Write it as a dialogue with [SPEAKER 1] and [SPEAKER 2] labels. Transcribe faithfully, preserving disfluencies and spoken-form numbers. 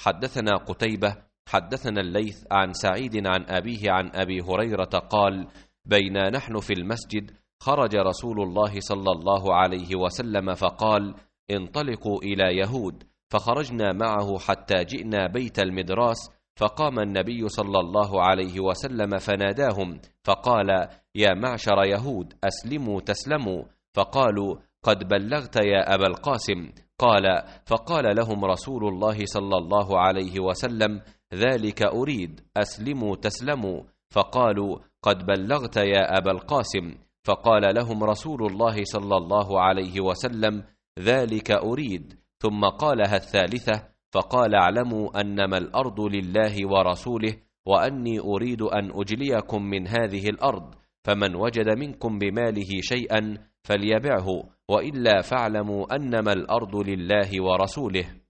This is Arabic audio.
[SPEAKER 1] حدثنا قتيبة حدثنا الليث عن سعيد عن أبيه عن أبي هريرة قال: بينا نحن في المسجد خرج رسول الله صلى الله عليه وسلم فقال: انطلقوا إلى يهود، فخرجنا معه حتى جئنا بيت المدراس، فقام النبي صلى الله عليه وسلم فناداهم فقال: يا معشر يهود أسلموا تسلموا، فقالوا: قد بلغت يا أبا القاسم. قال: فقال لهم رسول الله صلى الله عليه وسلم: ذلك أريد، أسلموا تسلموا، فقالوا: قد بلغت يا أبا القاسم. فقال لهم رسول الله صلى الله عليه وسلم: ذلك أريد. ثم قالها الثالثة فقال: اعلموا أنما الأرض لله ورسوله، وأني أريد أن أجليكم من هذه الأرض، فمن وجد منكم بماله شيئا فليبعه، وإلا فاعلموا أنما الأرض لله ورسوله.